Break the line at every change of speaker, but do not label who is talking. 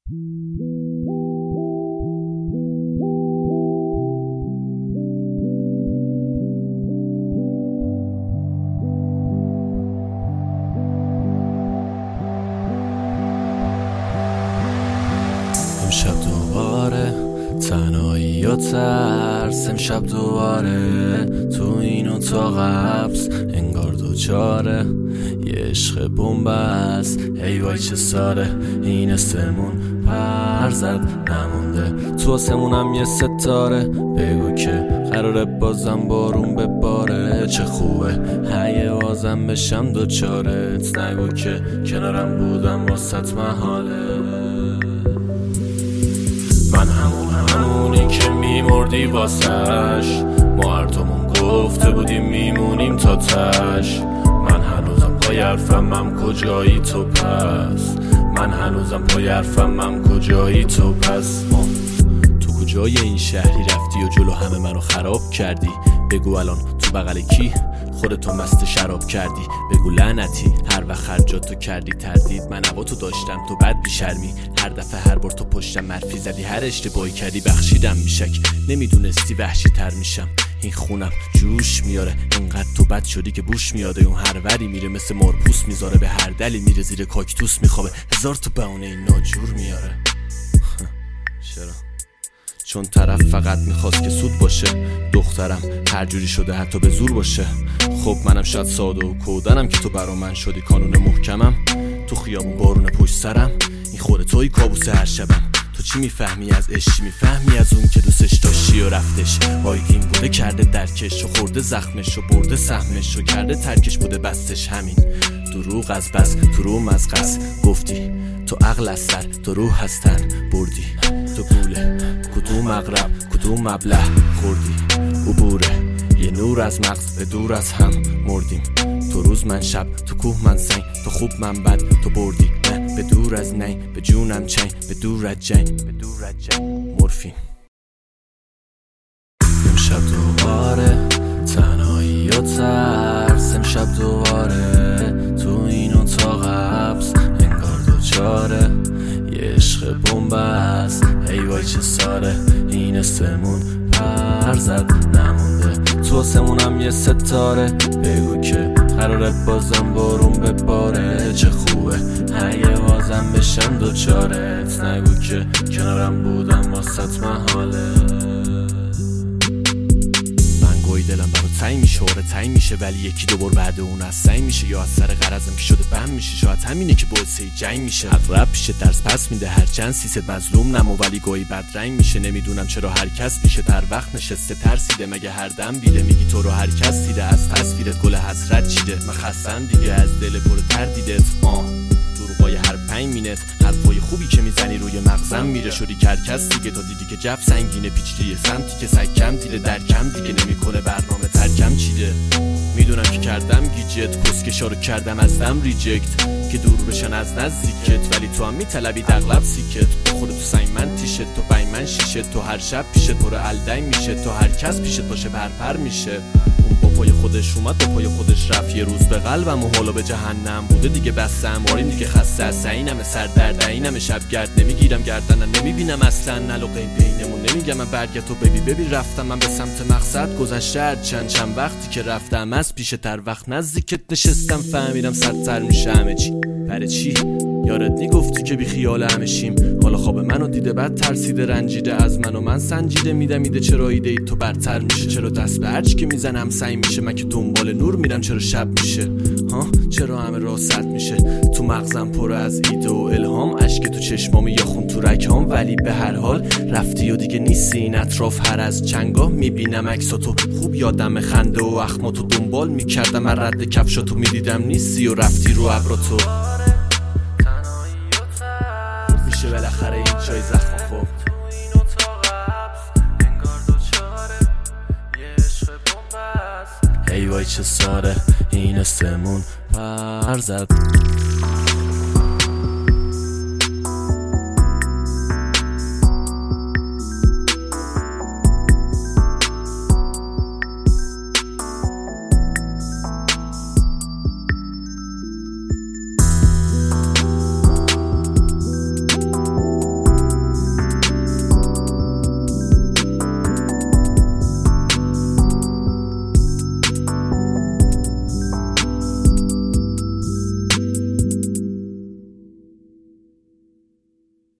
امشب دوباره تنهایی و ترس، امشب دوباره تو این اتاق حبس، انگار دوچاره یه عشق بنبست. ای وای چه ساره این استمون پر زد نمونده تو آسمونم یه ستاره. بگو که قراره بازم بارون بباره، چه خوبه هیه بازم بشم دوچارت. نگو که کنارم بودم واسط محاله. من همونی که میمردی واسش، ما هر دومون گفته بودیم میمونیم تا تش. من هنوزم پای حرفم کجایی تو پس، من هنوزم پای حرفم کجایی تو پس. تو کجای این شهری رفتی و جلو همه منو خراب کردی؟ بگو الان تو بغل کی خودتو مست شراب کردی؟ بگو لعنتی هر وقت خرجاتو کردی تردید، من هوا تو داشتم تو بد بیشرمی. هر دفعه هر بار تو پشتم مرفی زدی، هر اشتباهی کردی بخشیدم میشک. نمیدونستی وحشی تر میشم، این خونم جوش میاره انقدر تو بد شدی که بوش میاده. اون هر وری میره مثل مارپوس میذاره، به هر دلی میره زیر کاکتوس میخوابه، هزار تا بهونه این ناجور میاره. چرا؟ چون طرف فقط میخواست که سود باشه. دخترم هر جوری شده حتی به زور باشه. خب منم شاید ساده و کودنم که تو برا من شدی قانون محکمم. تو خیابون بارون پشت سرم، این خوره توی کابوس هر شبم. تو چی میفهمی از عشق، چی میفهمی از اون که دوستش داشتی و رفتش؟ آیدین بوده کرده درکش و خورده زخمش و برده سهمش و کرده ترکش بوده بستش. همین دروغ از بس تو روم از قص گفتی، تو عقل از سر تو روح هستن بردی. تو گوله کدوم مغرب کدوم مبلغ خوردی؟ عبوره یه نور از مغز به دور از هم مردیم. تو روز من شب تو کوه من سنگ، تو خوب من بد تو بردی. نه به دور از نی به جونم چنگ، به دور از جنگ مورفین. امشب دوباره تنهایی و ترس، امشب دوباره تو این اتاق حبس، انگار دوچاره یه عشق بنبست. ای وای چه ساره این استمون پر زد نمونده تو آسمونم یه ستاره. بگو که قراره بازم بارون بباره، چه خوبه هیه بازم بشم دوچارت. نگو که کنارم بودم واسط محاله. دلم برای تایی میشه آره تایی میشه، ولی یکی دو بار بعد اون از سعی میشه. یا از سر غرضم که شده بم میشه، شاید همینه که باعث جنگ میشه. اغرب پیشه درس پس میده هر چند سیست مظلوم نمو، ولی گاهی بدرنگ میشه. نمیدونم چرا هر کس پیشه تر وقت نشسته ترسیده، مگه هر دم بیده میگی تو رو هر کس دیده. از تصویرت گل حسرت چیده، من خستم دیگه از دل پر تردیدت. دروغای هر 5 مینت حرفای خوبی که میزنی روی مغزم میره. شدی کرکس دیگه تا دیدی که جف سنگینه، پیچیده یه سمتی که سکم دیده درکم دیگه نمیکنه برنامه ترکم چیده. میدونم که کردم گیجت، کسکشا رو کردم از دم ریجکت که دور بشن از نزدیکت، ولی تو هم میطلبی اغلب سیکت. بخوره تو سنگ من تیشت، تو بین من شیشت، تو هر شب پیشت برو الدنگ میشه، تو هر کس پیشت باشه برپر میشه. اون با پای خودش اومد با پای خودش رفت، یه روز به قلبم و حالا به جهنم بوده دیگه. بستم واریم دیگه خسته از سعینم سر درد اینم شبگرد نمیگیرم گردنم نمیبینم اصلا علاقه بینمون. نمیگم من برگرد تو ببی رفتم من به سمت مقصد. گذشته چند وقتی که رفتم از پیش تر وقت نزدیکت نشستم، فهمیدم صدتر میشه همه چی. برای چی؟ یارت گفتی که بی خیال همه شیم، حالا خواب منو دیده بعد ترسیده رنجیده از من سنجیده میده چرا ایده ای تو برتر میشه؟ چرا دست به هرچی که میزنم سعی میشه؟ من که دنبال نور میرم چرا شب میشه؟ چرا همه راست میشه؟ تو مغزم پر از ایده و الهام، اشک تو چشمام یا خون تو رگام، ولی به هر حال رفتی و دیگه نیستی این اطراف. هر از چنگاه میبینم عکساتو، خوب یادم خنده و اخماتو دنبال میکردم، من رد کفشاتو میدیدم نیستی و رفتی رو ابراتو. میشه بالاخره این جای زخم خورد. ای وای چه ساره این استمون پر زد.